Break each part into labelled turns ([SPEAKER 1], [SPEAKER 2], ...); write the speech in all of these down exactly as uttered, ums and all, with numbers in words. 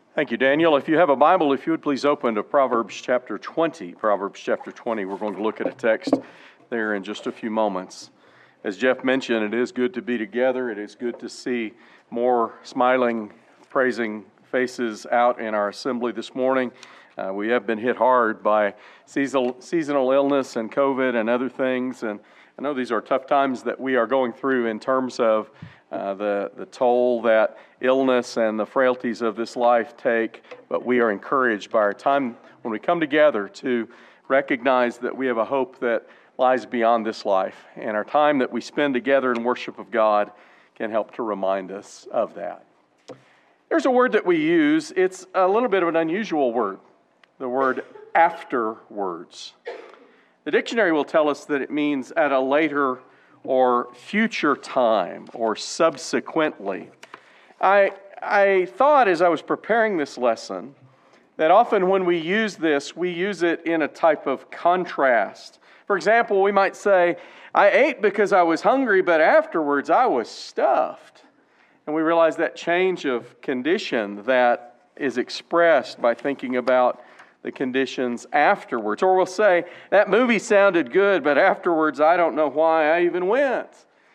[SPEAKER 1] Thank you, Daniel. If you have a Bible, if you would please open to Proverbs chapter twenty. Proverbs chapter twenty. We're going to look at a text there in just a few moments. As Jeff mentioned, it is good to be together. It is good to see more smiling, praising faces out in our assembly this morning. Uh, we have been hit hard by seasonal, seasonal illness and COVID and other things. And I know these are tough times that we are going through in terms of Uh, the, the toll that illness and the frailties of this life take, but we are encouraged by our time when we come together to recognize that we have a hope that lies beyond this life, and our time that we spend together in worship of God can help to remind us of that. There's a word that we use. It's a little bit of an unusual word, the word afterwards. The dictionary will tell us that it means at a later or future time, or subsequently. I, I thought as I was preparing this lesson that often when we use this, we use it in a type of contrast. For example, we might say, I ate because I was hungry, but afterwards I was stuffed. And we realize that change of condition that is expressed by thinking about the conditions afterwards. Or we'll say, that movie sounded good, but afterwards I don't know why I even went.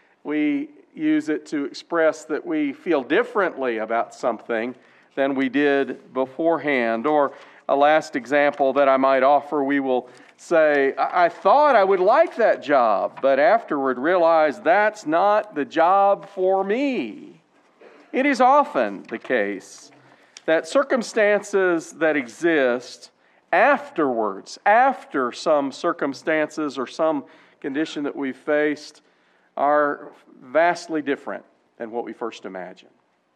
[SPEAKER 1] We use it to express that we feel differently about something than we did beforehand. Or a last example that I might offer, we will say, I, I thought I would like that job, but afterward realized that's not the job for me. It is often the case that circumstances that exist afterwards, after some circumstances or some condition that we've faced, are vastly different than what we first imagined.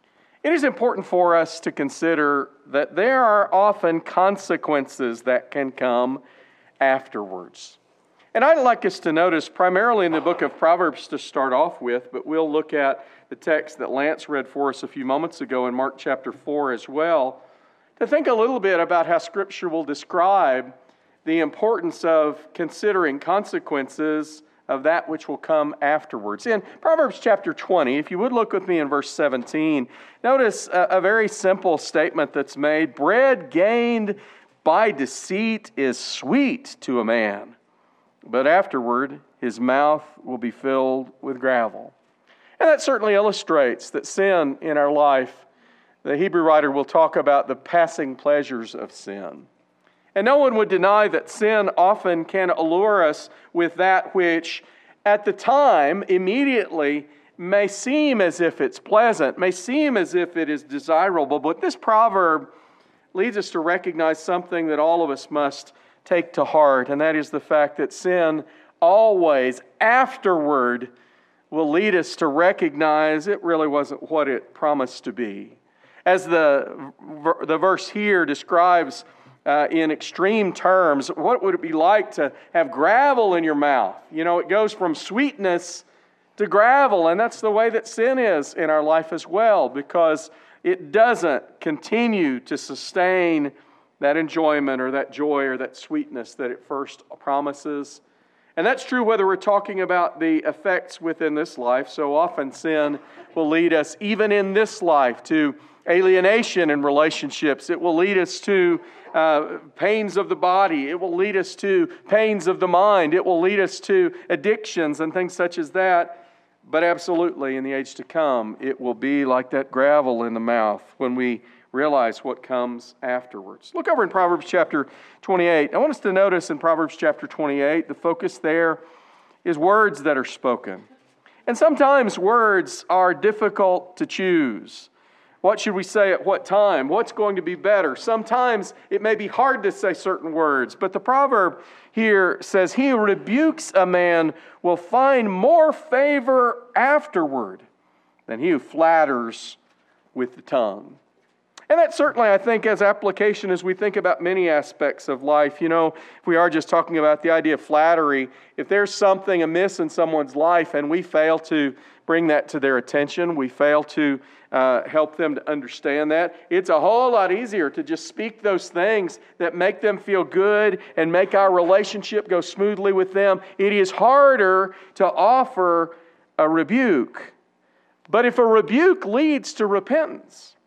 [SPEAKER 1] It is important for us to consider that there are often consequences that can come afterwards. And I'd like us to notice primarily in the book of Proverbs to start off with, but we'll look at the text that Lance read for us a few moments ago in Mark chapter four as well, to think a little bit about how Scripture will describe the importance of considering consequences of that which will come afterwards. In Proverbs chapter twenty, if you would look with me in verse seventeen, notice a, a very simple statement that's made. Bread gained by deceit is sweet to a man, but afterward his mouth will be filled with gravel. And that certainly illustrates that sin in our life, the Hebrew writer will talk about the passing pleasures of sin. And no one would deny that sin often can allure us with that which at the time, immediately, may seem as if it's pleasant, may seem as if it is desirable. But this proverb leads us to recognize something that all of us must take to heart, and that is the fact that sin always, afterward, will lead us to recognize it really wasn't what it promised to be. As the, the verse here describes uh, in extreme terms, what would it be like to have gravel in your mouth? You know, it goes from sweetness to gravel, and that's the way that sin is in our life as well, because it doesn't continue to sustain that enjoyment or that joy or that sweetness that it first promises. And that's true whether we're talking about the effects within this life. So often sin will lead us, even in this life, to alienation in relationships. It will lead us to uh, pains of the body. It will lead us to pains of the mind. It will lead us to addictions and things such as that. But absolutely, in the age to come, it will be like that gravel in the mouth when we realize what comes afterwards. Look over in Proverbs chapter twenty-eight. I want us to notice in Proverbs chapter twenty-eight, the focus there is words that are spoken. And sometimes words are difficult to choose. What should we say at what time? What's going to be better? Sometimes it may be hard to say certain words, but the proverb here says, he who rebukes a man will find more favor afterward than he who flatters with the tongue. And that certainly, I think, has application as we think about many aspects of life. You know, if we are just talking about the idea of flattery, if there's something amiss in someone's life and we fail to bring that to their attention, we fail to uh, help them to understand that, it's a whole lot easier to just speak those things that make them feel good and make our relationship go smoothly with them. It is harder to offer a rebuke. But if a rebuke leads to repentance,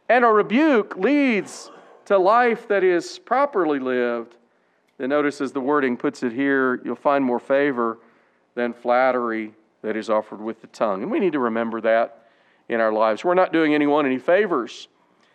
[SPEAKER 1] and a rebuke leads to life that is properly lived, then notice as the wording puts it here, you'll find more favor than flattery that is offered with the tongue. And we need to remember that in our lives. We're not doing anyone any favors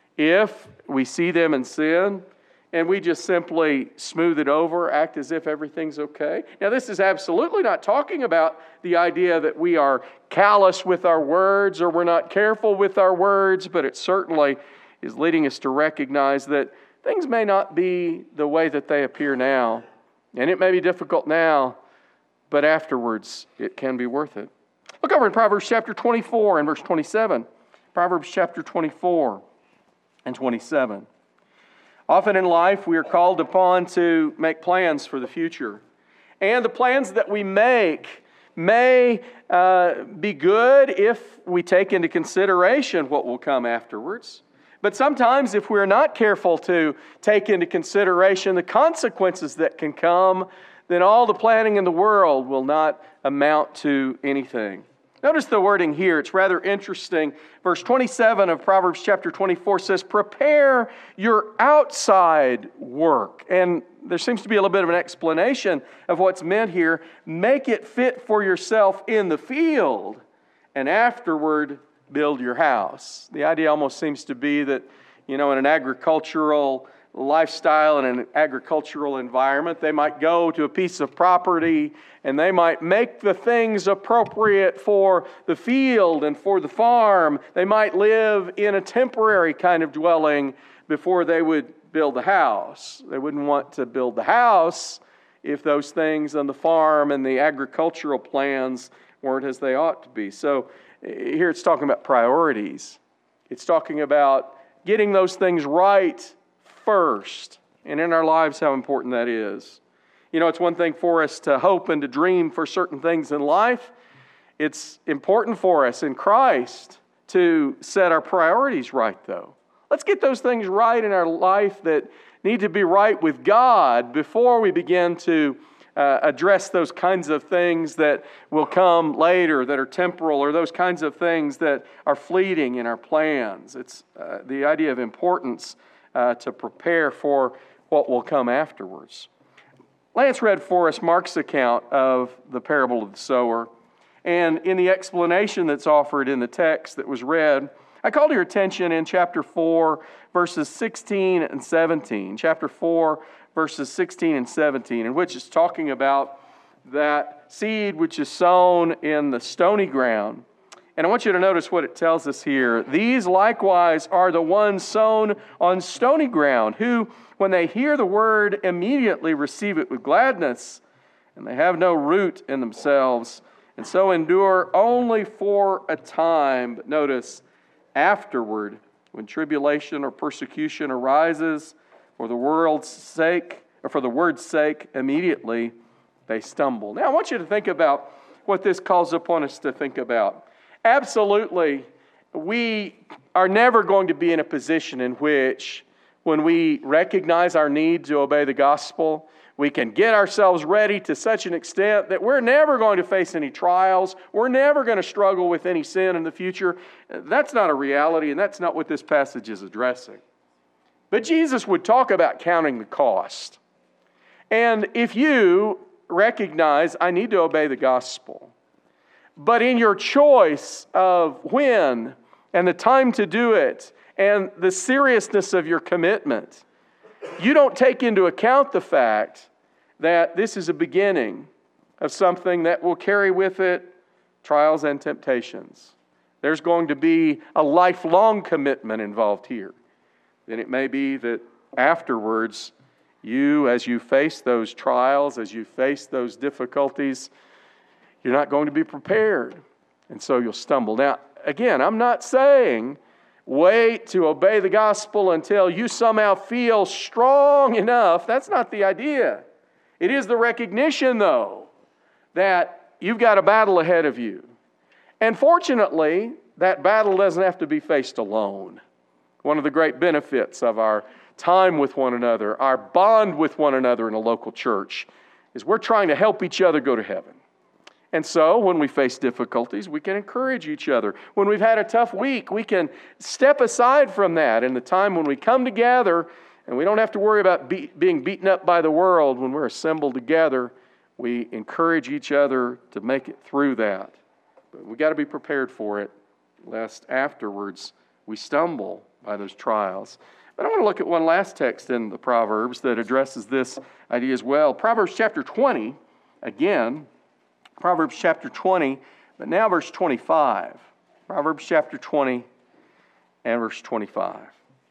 [SPEAKER 1] if we see them in sin and we just simply smooth it over, act as if everything's okay. Now, this is absolutely not talking about the idea that we are callous with our words or we're not careful with our words, but it certainly is leading us to recognize that things may not be the way that they appear now, and it may be difficult now, but afterwards it can be worth it. Look over in Proverbs chapter twenty-four and verse twenty-seven. Proverbs chapter twenty-four and twenty-seven. Often in life we are called upon to make plans for the future. And the plans that we make may uh, be good if we take into consideration what will come afterwards. But sometimes if we're not careful to take into consideration the consequences that can come, then all the planning in the world will not amount to anything. Notice the wording here. It's rather interesting. Verse twenty-seven of Proverbs chapter twenty-four says, prepare your outside work. And there seems to be a little bit of an explanation of what's meant here. Make it fit for yourself in the field, and afterward build your house. The idea almost seems to be that, you know, in an agricultural lifestyle, in an agricultural environment, they might go to a piece of property and they might make the things appropriate for the field and for the farm. They might live in a temporary kind of dwelling before they would build the house. They wouldn't want to build the house if those things on the farm and the agricultural plans weren't as they ought to be. So here it's talking about priorities. It's talking about getting those things right first, and in our lives how important that is. You know, it's one thing for us to hope and to dream for certain things in life. It's important for us in Christ to set our priorities right, though. Let's get those things right in our life that need to be right with God before we begin to uh, address those kinds of things that will come later, that are temporal, or those kinds of things that are fleeting in our plans. It's uh, the idea of importance Uh, to prepare for what will come afterwards. Lance read for us Mark's account of the parable of the sower. And in the explanation that's offered in the text that was read, I called your attention in chapter four, verses sixteen and seventeen. Chapter four, verses sixteen and seventeen, in which it's talking about that seed which is sown in the stony ground. And I want you to notice what it tells us here. These likewise are the ones sown on stony ground, who, when they hear the word, immediately receive it with gladness, and they have no root in themselves, and so endure only for a time. But notice, afterward, when tribulation or persecution arises for the world's sake, or for the word's sake, immediately they stumble. Now, I want you to think about what this calls upon us to think about. Absolutely, we are never going to be in a position in which, when we recognize our need to obey the gospel, we can get ourselves ready to such an extent that we're never going to face any trials. We're never going to struggle with any sin in the future. That's not a reality, and that's not what this passage is addressing. But Jesus would talk about counting the cost. And if you recognize, I need to obey the gospel, but in your choice of when and the time to do it and the seriousness of your commitment, you don't take into account the fact that this is a beginning of something that will carry with it trials and temptations. There's going to be a lifelong commitment involved here. Then it may be that afterwards, you, as you face those trials, as you face those difficulties, you're not going to be prepared, and so you'll stumble. Now, again, I'm not saying wait to obey the gospel until you somehow feel strong enough. That's not the idea. It is the recognition, though, that you've got a battle ahead of you. And fortunately, that battle doesn't have to be faced alone. One of the great benefits of our time with one another, our bond with one another in a local church, is we're trying to help each other go to heaven. And so when we face difficulties, we can encourage each other. When we've had a tough week, we can step aside from that. In the time when we come together, and we don't have to worry about be, being beaten up by the world, when we're assembled together, we encourage each other to make it through that. But we've got to be prepared for it, lest afterwards we stumble by those trials. But I want to look at one last text in the Proverbs that addresses this idea as well. Proverbs chapter twenty, again, Proverbs chapter twenty, but now verse twenty-five. Proverbs chapter twenty and verse twenty-five.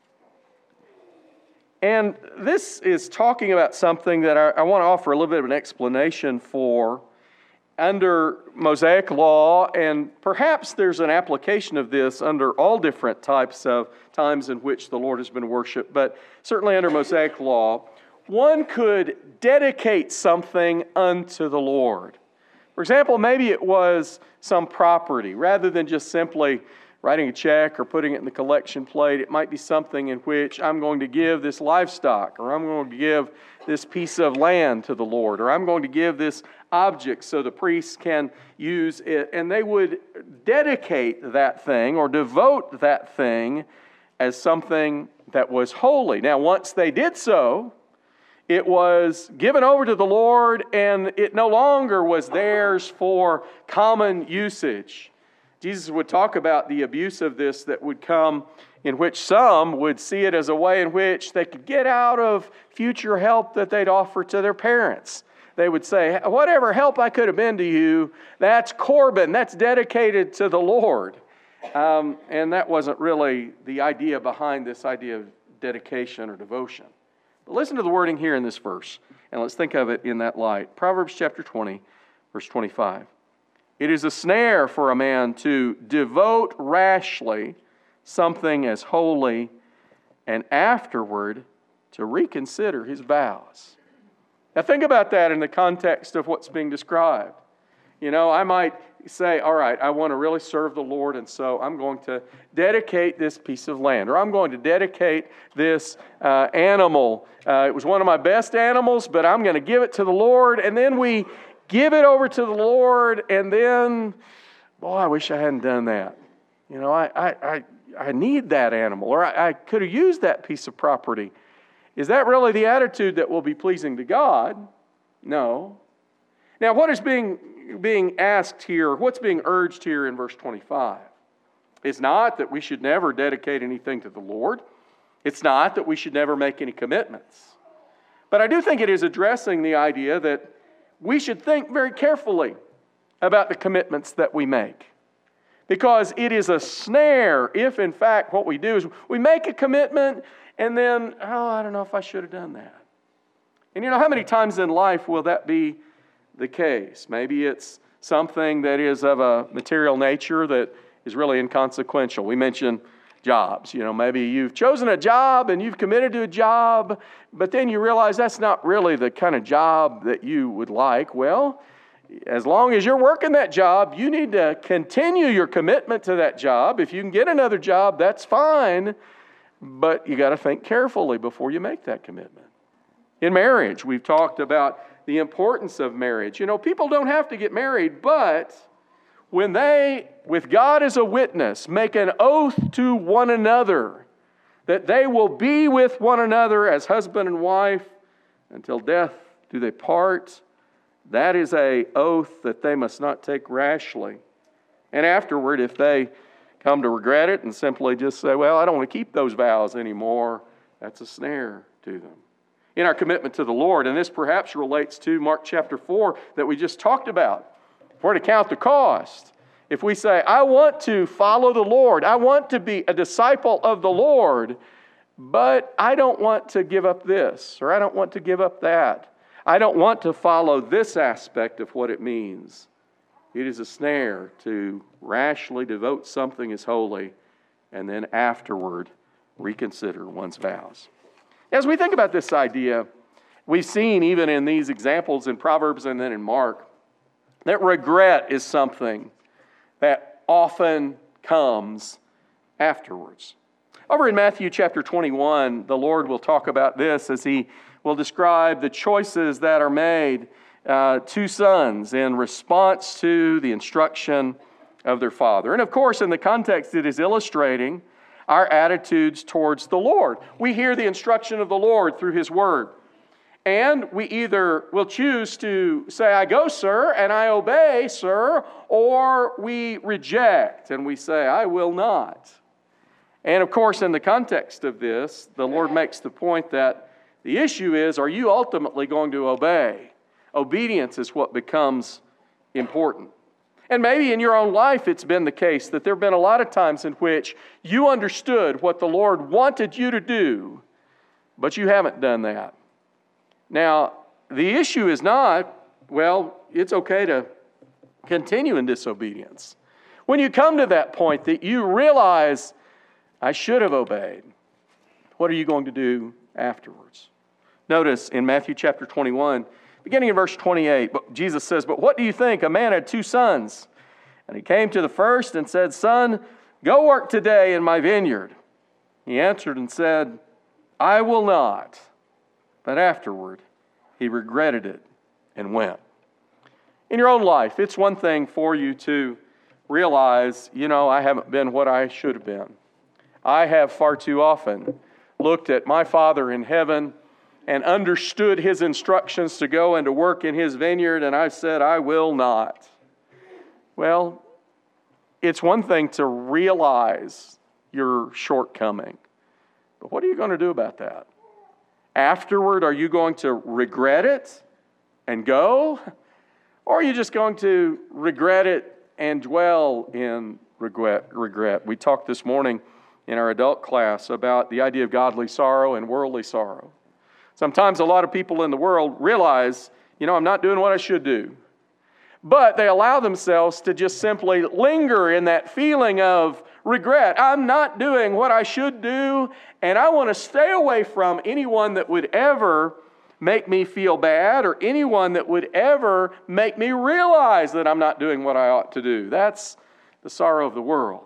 [SPEAKER 1] And this is talking about something that I, I want to offer a little bit of an explanation for. Under Mosaic law, and perhaps there's an application of this under all different types of times in which the Lord has been worshipped, but certainly under Mosaic law, one could dedicate something unto the Lord. For example, maybe it was some property. Rather than just simply writing a check or putting it in the collection plate, it might be something in which I'm going to give this livestock, or I'm going to give this piece of land to the Lord, or I'm going to give this object so the priests can use it. And they would dedicate that thing or devote that thing as something that was holy. Now, once they did so, it was given over to the Lord, and it no longer was theirs for common usage. Jesus would talk about the abuse of this that would come, in which some would see it as a way in which they could get out of future help that they'd offer to their parents. They would say, whatever help I could have been to you, that's Corban, that's dedicated to the Lord. Um, and that wasn't really the idea behind this idea of dedication or devotion. But listen to the wording here in this verse, and let's think of it in that light. Proverbs chapter twenty, verse twenty-five. It is a snare for a man to devote rashly something as holy, and afterward to reconsider his vows. Now think about that in the context of what's being described. You know, I might say, all right, I want to really serve the Lord, and so I'm going to dedicate this piece of land, or I'm going to dedicate this uh, animal. Uh, it was one of my best animals, but I'm going to give it to the Lord, and then we give it over to the Lord, and then, boy, I wish I hadn't done that. You know, I I I, I need that animal, or I, I could have used that piece of property. Is that really the attitude that will be pleasing to God? No. Now, what is being, being asked here, what's being urged here in verse twenty-five? It's not that we should never dedicate anything to the Lord. It's not that we should never make any commitments. But I do think it is addressing the idea that we should think very carefully about the commitments that we make. Because it is a snare if, in fact, what we do is we make a commitment and then, oh, I don't know if I should have done that. And you know, how many times in life will that be the case? Maybe it's something that is of a material nature that is really inconsequential. We mentioned jobs. You know, maybe you've chosen a job and you've committed to a job, but then you realize that's not really the kind of job that you would like. Well, as long as you're working that job, you need to continue your commitment to that job. If you can get another job, that's fine, but you got to think carefully before you make that commitment. In marriage, we've talked about the importance of marriage. You know, people don't have to get married, but when they, with God as a witness, make an oath to one another that they will be with one another as husband and wife until death do they part, that is an oath that they must not take rashly. And afterward, if they come to regret it and simply just say, well, I don't want to keep those vows anymore, that's a snare to them. In our commitment to the Lord, and this perhaps relates to Mark chapter four that we just talked about. If we're to count the cost, if we say, I want to follow the Lord, I want to be a disciple of the Lord, but I don't want to give up this, or I don't want to give up that. I don't want to follow this aspect of what it means. It is a snare to rashly devote something as holy and then afterward reconsider one's vows. As we think about this idea, we've seen even in these examples in Proverbs and then in Mark, that regret is something that often comes afterwards. Over in Matthew chapter twenty-one, the Lord will talk about this as He will describe the choices that are made uh, two sons in response to the instruction of their father. And of course, in the context, it is illustrating our attitudes towards the Lord. We hear the instruction of the Lord through His Word. And we either will choose to say, I go, sir, and I obey, sir, or we reject and we say, I will not. And of course, in the context of this, the Lord makes the point that the issue is, are you ultimately going to obey? Obedience is what becomes important. And maybe in your own life it's been the case that there have been a lot of times in which you understood what the Lord wanted you to do, but you haven't done that. Now, the issue is not, well, it's okay to continue in disobedience. When you come to that point that you realize, I should have obeyed, what are you going to do afterwards? Notice in Matthew chapter twenty-one, beginning in verse twenty-eight, Jesus says, but what do you think? A man had two sons. And he came to the first and said, Son, go work today in my vineyard. He answered and said, I will not. But afterward, he regretted it and went. In your own life, it's one thing for you to realize, you know, I haven't been what I should have been. I have far too often looked at my Father in heaven and understood His instructions to go and to work in His vineyard, and I've said, I will not. Well, it's one thing to realize your shortcoming, but what are you going to do about that? Afterward, are you going to regret it and go? Or are you just going to regret it and dwell in regret? regret? We talked this morning in our adult class about the idea of godly sorrow and worldly sorrow. Sometimes a lot of people in the world realize, you know, I'm not doing what I should do. But they allow themselves to just simply linger in that feeling of regret. I'm not doing what I should do, and I want to stay away from anyone that would ever make me feel bad or anyone that would ever make me realize that I'm not doing what I ought to do. That's the sorrow of the world.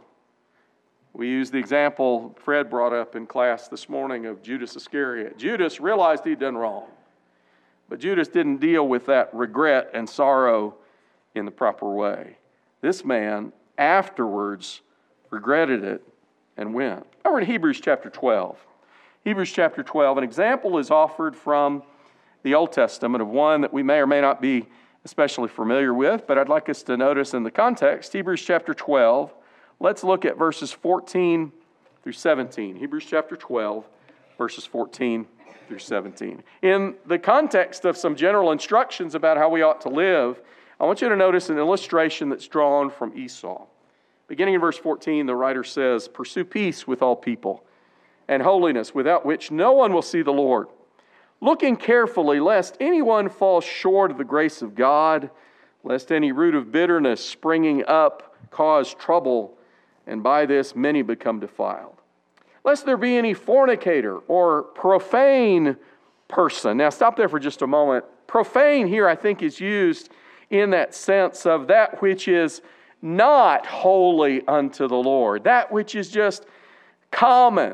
[SPEAKER 1] We used the example Fred brought up in class this morning of Judas Iscariot. Judas realized he'd done wrong, but Judas didn't deal with that regret and sorrow in the proper way. This man afterwards regretted it and went. Over in Hebrews chapter twelve. Hebrews chapter twelve, an example is offered from the Old Testament of one that we may or may not be especially familiar with, but I'd like us to notice in the context, Hebrews chapter twelve. Let's look at verses fourteen through seventeen. Hebrews chapter twelve, verses fourteen through seventeen. In the context of some general instructions about how we ought to live, I want you to notice an illustration that's drawn from Esau. Beginning in verse fourteen, the writer says, Pursue peace with all people, and holiness, without which no one will see the Lord. Looking carefully, lest anyone fall short of the grace of God, lest any root of bitterness springing up cause trouble, and by this many become defiled. Lest there be any fornicator or profane person. Now stop there for just a moment. Profane here, I think, is used in that sense of that which is not holy unto the Lord, that which is just common.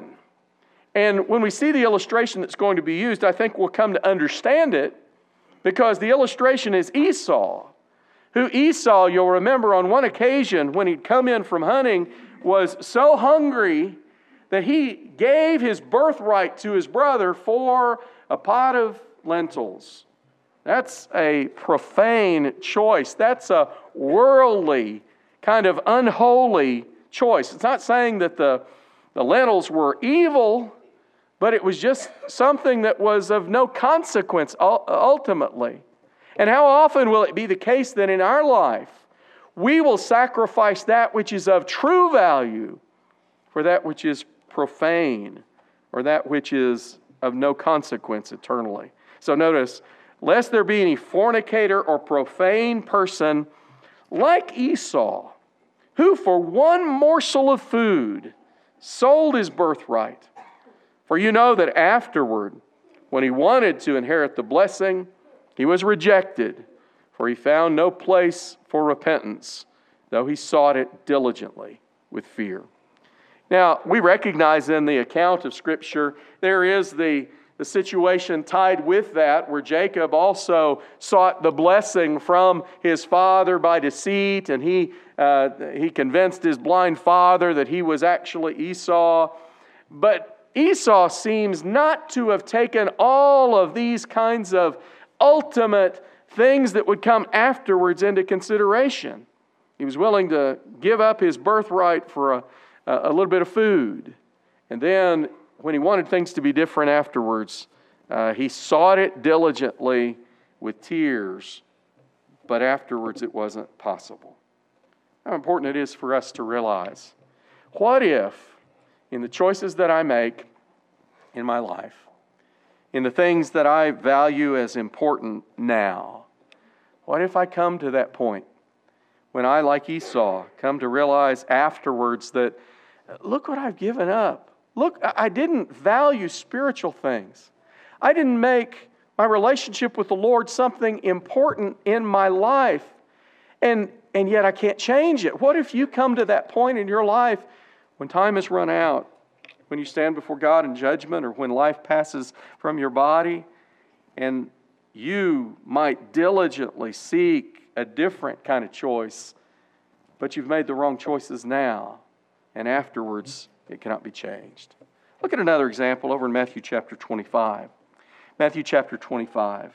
[SPEAKER 1] And when we see the illustration that's going to be used, I think we'll come to understand it, because the illustration is Esau, who Esau, you'll remember on one occasion when he'd come in from hunting, was so hungry that he gave his birthright to his brother for a pot of lentils. That's a profane choice. That's a worldly, kind of unholy choice. It's not saying that the, the lentils were evil, but it was just something that was of no consequence ultimately. And how often will it be the case that in our life we will sacrifice that which is of true value for that which is profane or that which is of no consequence eternally? So notice, lest there be any fornicator or profane person like Esau, who for one morsel of food sold his birthright. For you know that afterward, when he wanted to inherit the blessing, he was rejected, for he found no place for repentance, though he sought it diligently with fear. Now, we recognize in the account of Scripture, there is the the situation tied with that, where Jacob also sought the blessing from his father by deceit, and he, uh, he convinced his blind father that he was actually Esau. But Esau seems not to have taken all of these kinds of ultimate things that would come afterwards into consideration. He was willing to give up his birthright for a, a little bit of food. And then when he wanted things to be different afterwards, uh, he sought it diligently with tears, but afterwards it wasn't possible. How important it is for us to realize, what if in the choices that I make in my life, in the things that I value as important now, what if I come to that point when I, like Esau, come to realize afterwards that, look what I've given up. Look, I didn't value spiritual things. I didn't make my relationship with the Lord something important in my life. And, and yet I can't change it. What if you come to that point in your life when time has run out, when you stand before God in judgment, or when life passes from your body, and you might diligently seek a different kind of choice, but you've made the wrong choices now, and afterwards it cannot be changed. Look at another example over in Matthew chapter twenty-five. Matthew chapter twenty-five.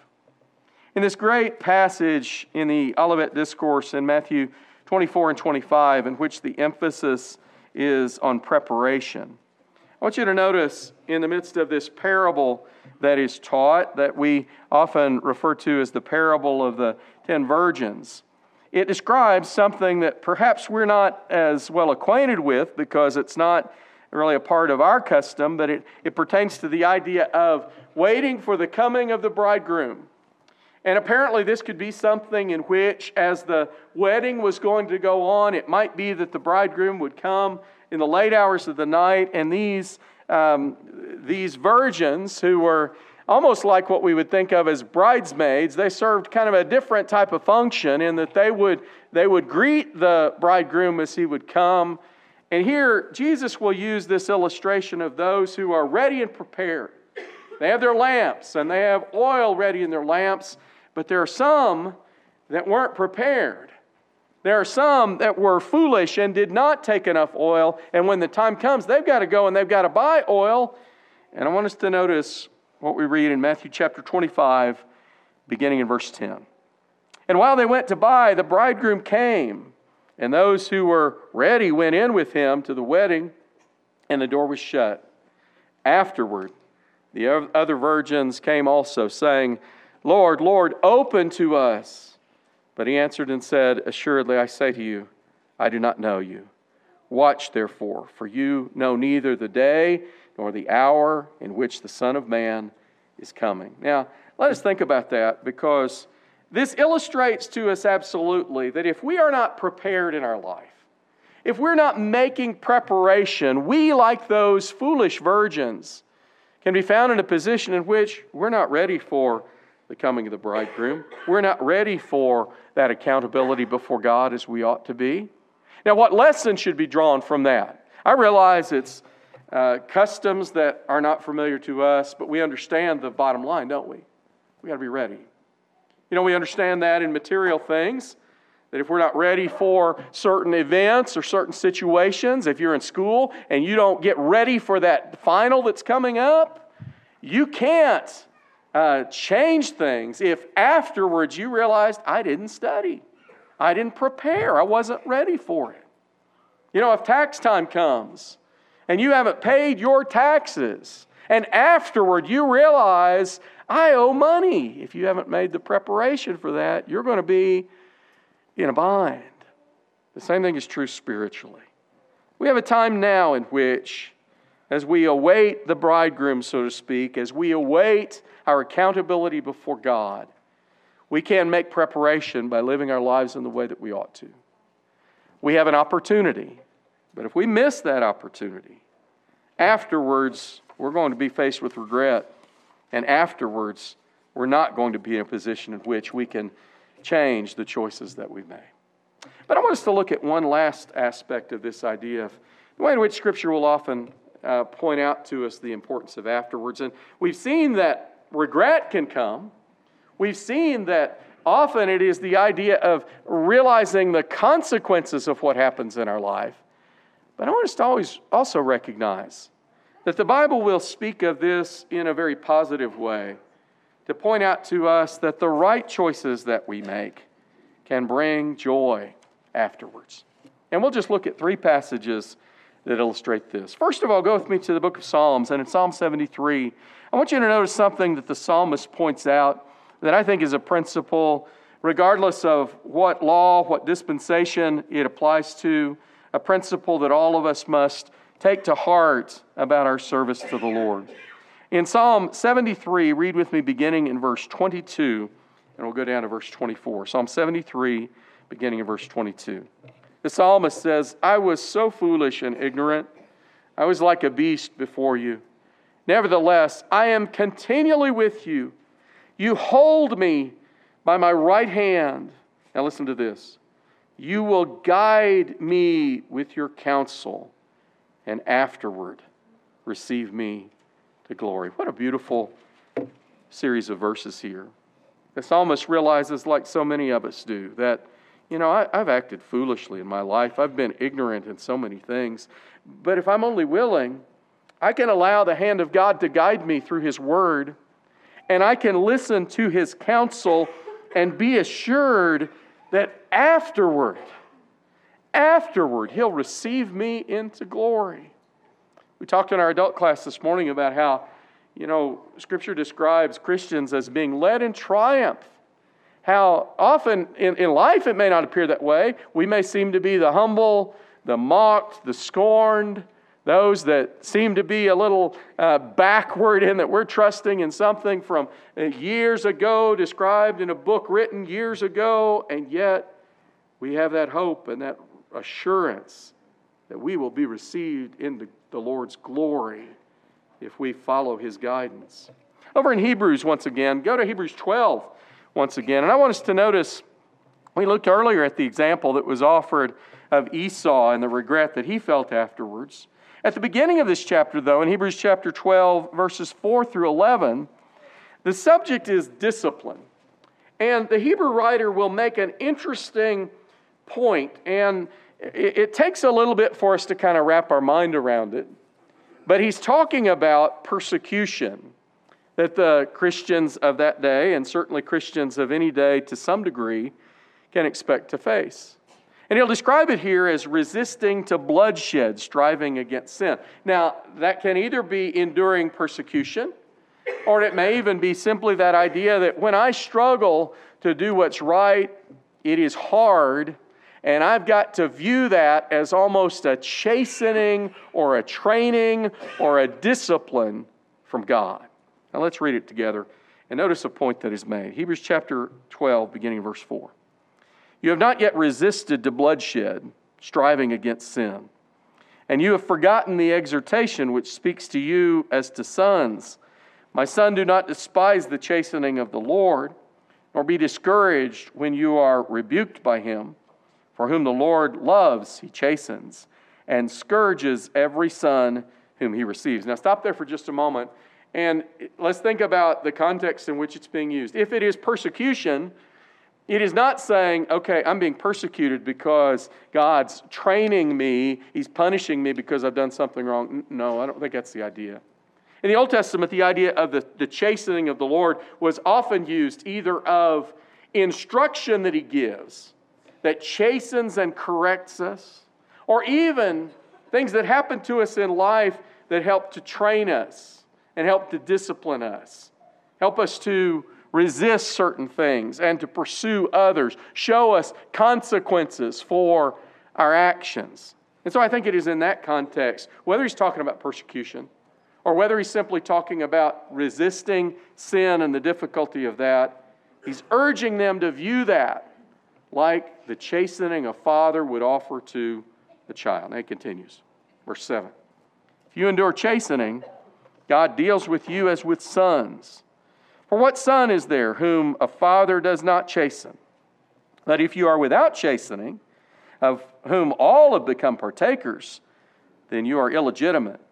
[SPEAKER 1] In this great passage in the Olivet Discourse in Matthew twenty-four and twenty-five, in which the emphasis is on preparation, I want you to notice in the midst of this parable that is taught, that we often refer to as the parable of the ten virgins, it describes something that perhaps we're not as well acquainted with, because it's not really a part of our custom, but it, it pertains to the idea of waiting for the coming of the bridegroom. And apparently this could be something in which, as the wedding was going to go on, it might be that the bridegroom would come in the late hours of the night, and these, um, these virgins, who were almost like what we would think of as bridesmaids, they served kind of a different type of function in that they would, they would greet the bridegroom as he would come. And here, Jesus will use this illustration of those who are ready and prepared. They have their lamps, and they have oil ready in their lamps, but there are some that weren't prepared. There are some that were foolish and did not take enough oil, and when the time comes, they've got to go and they've got to buy oil. And I want us to notice what we read in Matthew chapter twenty-five, beginning in verse ten. And while they went to buy, the bridegroom came, and those who were ready went in with him to the wedding, and the door was shut. Afterward, the other virgins came also, saying, Lord, Lord, open to us. But he answered and said, Assuredly, I say to you, I do not know you. Watch therefore, for you know neither the day nor the hour in which the Son of Man is coming. Now, let us think about that, because this illustrates to us absolutely that if we are not prepared in our life, if we're not making preparation, we, like those foolish virgins, can be found in a position in which we're not ready for the coming of the bridegroom. We're not ready for that accountability before God as we ought to be. Now, what lesson should be drawn from that? I realize it's uh, customs that are not familiar to us, but we understand the bottom line, don't we? We got to be ready. You know, we understand that in material things, that if we're not ready for certain events or certain situations, if you're in school and you don't get ready for that final that's coming up, you can't uh, change things if afterwards you realized, I didn't study. I didn't prepare. I wasn't ready for it. You know, if tax time comes and you haven't paid your taxes, and afterward you realize, I owe money. If you haven't made the preparation for that, you're going to be in a bind. The same thing is true spiritually. We have a time now in which, as we await the bridegroom, so to speak, as we await our accountability before God, we can make preparation by living our lives in the way that we ought to. We have an opportunity, but if we miss that opportunity, afterwards we're going to be faced with regret, and afterwards we're not going to be in a position in which we can change the choices that we made. But I want us to look at one last aspect of this idea of the way in which Scripture will often uh, point out to us the importance of afterwards. And we've seen that regret can come. We've seen that often it is the idea of realizing the consequences of what happens in our life. But I want us to always also recognize that the Bible will speak of this in a very positive way, to point out to us that the right choices that we make can bring joy afterwards. And we'll just look at three passages that illustrate this. First of all, go with me to the book of Psalms, and in Psalm seventy-three, I want you to notice something that the psalmist points out that I think is a principle, regardless of what law, what dispensation it applies to, a principle that all of us must take to heart about our service to the Lord. In Psalm seventy-three, read with me beginning in verse twenty-two, and we'll go down to verse twenty-four. Psalm seventy-three, beginning in verse twenty-two. The psalmist says, I was so foolish and ignorant. I was like a beast before you. Nevertheless, I am continually with you. You hold me by my right hand. Now listen to this. You will guide me with your counsel, and afterward receive me to glory. What a beautiful series of verses here. The psalmist realizes, like so many of us do, that, you know, I, I've acted foolishly in my life. I've been ignorant in so many things. But if I'm only willing, I can allow the hand of God to guide me through His Word, and I can listen to His counsel and be assured that afterward, afterward, He'll receive me into glory. We talked in our adult class this morning about how, you know, Scripture describes Christians as being led in triumph. How often in, in life it may not appear that way. We may seem to be the humble, the mocked, the scorned, those that seem to be a little uh, backward in that we're trusting in something from years ago, described in a book written years ago, and yet we have that hope and that assurance that we will be received into the Lord's glory if we follow His guidance. Over in Hebrews once again, go to Hebrews twelve once again, and I want us to notice, we looked earlier at the example that was offered of Esau and the regret that he felt afterwards. At the beginning of this chapter, though, in Hebrews chapter twelve, verses four through eleven, the subject is discipline. And the Hebrew writer will make an interesting point, and it, it takes a little bit for us to kind of wrap our mind around it. But he's talking about persecution that the Christians of that day, and certainly Christians of any day to some degree, can expect to face. And he'll describe it here as resisting to bloodshed, striving against sin. Now, that can either be enduring persecution, or it may even be simply that idea that when I struggle to do what's right, it is hard, and I've got to view that as almost a chastening or a training or a discipline from God. Now let's read it together and notice a point that is made. Hebrews chapter twelve, beginning of verse four. You have not yet resisted to bloodshed, striving against sin. And you have forgotten the exhortation which speaks to you as to sons. My son, do not despise the chastening of the Lord, nor be discouraged when you are rebuked by Him. For whom the Lord loves, He chastens, and scourges every son whom He receives. Now stop there for just a moment, and let's think about the context in which it's being used. If it is persecution, it is not saying, okay, I'm being persecuted because God's training me, He's punishing me because I've done something wrong. No, I don't think that's the idea. In the Old Testament, the idea of the, the chastening of the Lord was often used either of instruction that He gives, that chastens and corrects us, or even things that happen to us in life that help to train us and help to discipline us, help us to resist certain things and to pursue others, show us consequences for our actions. And so I think it is in that context, whether he's talking about persecution or whether he's simply talking about resisting sin and the difficulty of that, he's urging them to view that like the chastening a father would offer to the child. And it continues. Verse seven. If you endure chastening, God deals with you as with sons. For what son is there whom a father does not chasten? But if you are without chastening, of whom all have become partakers, then you are illegitimate,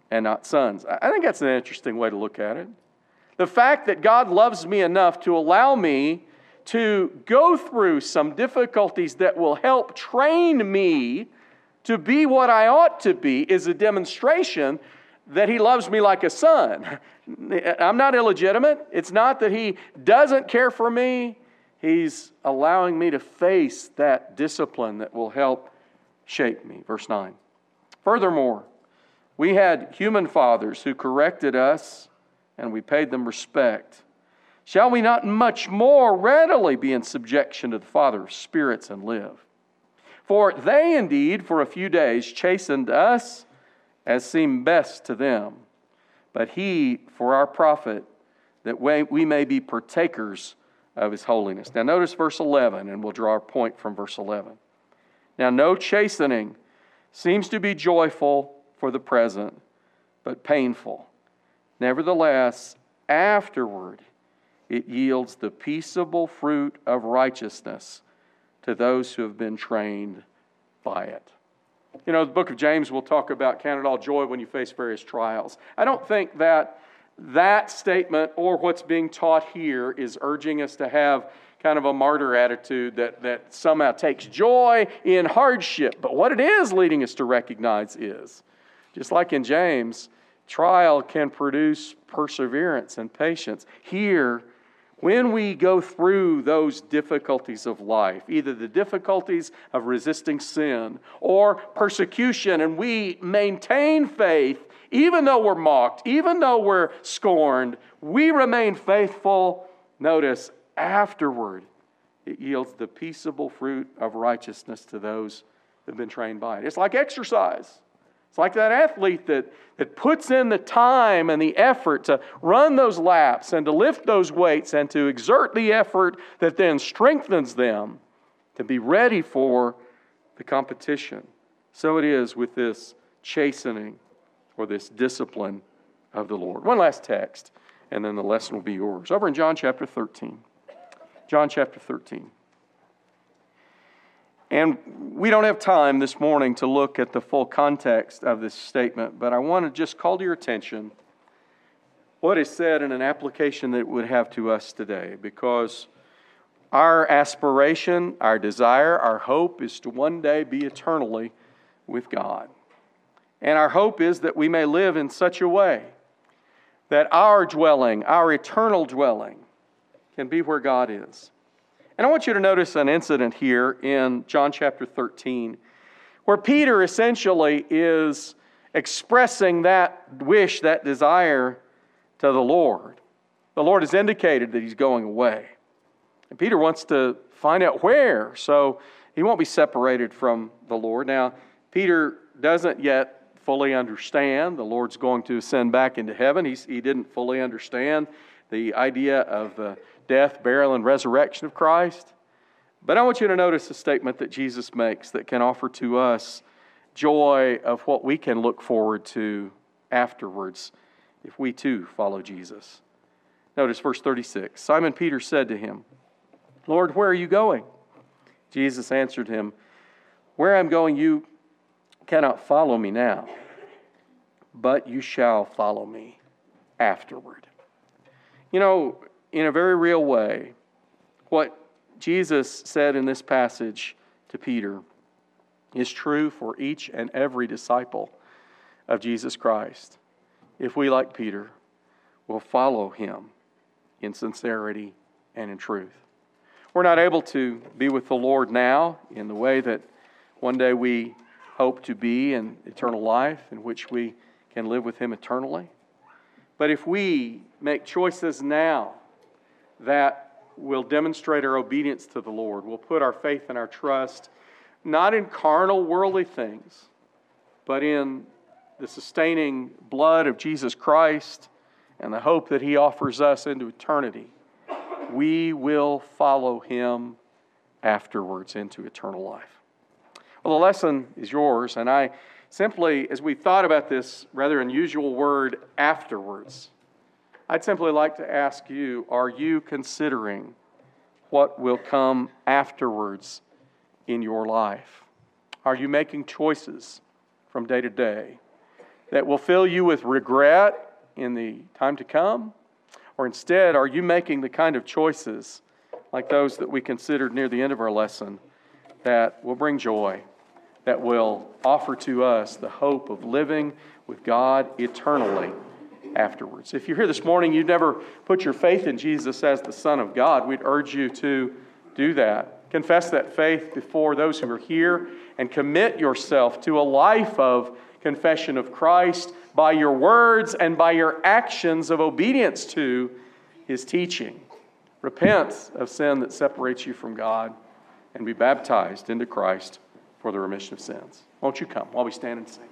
[SPEAKER 1] and not sons. I think that's an interesting way to look at it. The fact that God loves me enough to allow me to go through some difficulties that will help train me to be what I ought to be is a demonstration that He loves me like a son. I'm not illegitimate. It's not that He doesn't care for me. He's allowing me to face that discipline that will help shape me. Verse nine. Furthermore, we had human fathers who corrected us, and we paid them respect. Shall we not much more readily be in subjection to the Father of spirits and live? For they indeed for a few days chastened us as seemed best to them, but He for our profit, that we may be partakers of His holiness. Now notice verse eleven, and we'll draw our point from verse eleven. Now no chastening seems to be joyful for the present, but painful. Nevertheless, afterward it yields the peaceable fruit of righteousness to those who have been trained by it. You know, the book of James will talk about count it all joy when you face various trials. I don't think that that statement or what's being taught here is urging us to have kind of a martyr attitude that, that somehow takes joy in hardship. But what it is leading us to recognize is, just like in James, trial can produce perseverance and patience. Here, when we go through those difficulties of life, either the difficulties of resisting sin or persecution, and we maintain faith, even though we're mocked, even though we're scorned, we remain faithful. Notice, afterward, it yields the peaceable fruit of righteousness to those who have been trained by it. It's like exercise. It's like that athlete that, that puts in the time and the effort to run those laps and to lift those weights and to exert the effort that then strengthens them to be ready for the competition. So it is with this chastening or this discipline of the Lord. One last text, and then the lesson will be yours. Over in John chapter thirteen. John chapter thirteen. And we don't have time this morning to look at the full context of this statement, but I want to just call to your attention what is said in an application that it would have to us today, because our aspiration, our desire, our hope is to one day be eternally with God. And our hope is that we may live in such a way that our dwelling, our eternal dwelling, can be where God is. And I want you to notice an incident here in John chapter thirteen, where Peter essentially is expressing that wish, that desire to the Lord. The Lord has indicated that He's going away. And Peter wants to find out where, so he won't be separated from the Lord. Now, Peter doesn't yet fully understand the Lord's going to ascend back into heaven. He's, he didn't fully understand the idea of the death, burial, and resurrection of Christ. But I want you to notice a statement that Jesus makes that can offer to us joy of what we can look forward to afterwards if we too follow Jesus. Notice verse thirty-six. Simon Peter said to Him, Lord, where are you going? Jesus answered him, where I'm going you cannot follow me now, but you shall follow me afterward. You know, in a very real way, what Jesus said in this passage to Peter is true for each and every disciple of Jesus Christ. If we, like Peter, will follow Him in sincerity and in truth. We're not able to be with the Lord now in the way that one day we hope to be in eternal life, in which we can live with Him eternally. But if we make choices now that will demonstrate our obedience to the Lord, we'll put our faith and our trust not in carnal, worldly things, but in the sustaining blood of Jesus Christ and the hope that He offers us into eternity, we will follow Him afterwards into eternal life. Well, the lesson is yours, and I simply, as we've thought about this rather unusual word, afterwards, I'd simply like to ask you, are you considering what will come afterwards in your life? Are you making choices from day to day that will fill you with regret in the time to come? Or instead, are you making the kind of choices like those that we considered near the end of our lesson that will bring joy, that will offer to us the hope of living with God eternally afterwards? If you're here this morning, you've never put your faith in Jesus as the Son of God, we'd urge you to do that. Confess that faith before those who are here and commit yourself to a life of confession of Christ by your words and by your actions of obedience to His teaching. Repent of sin that separates you from God and be baptized into Christ for the remission of sins. Won't you come while we stand and sing?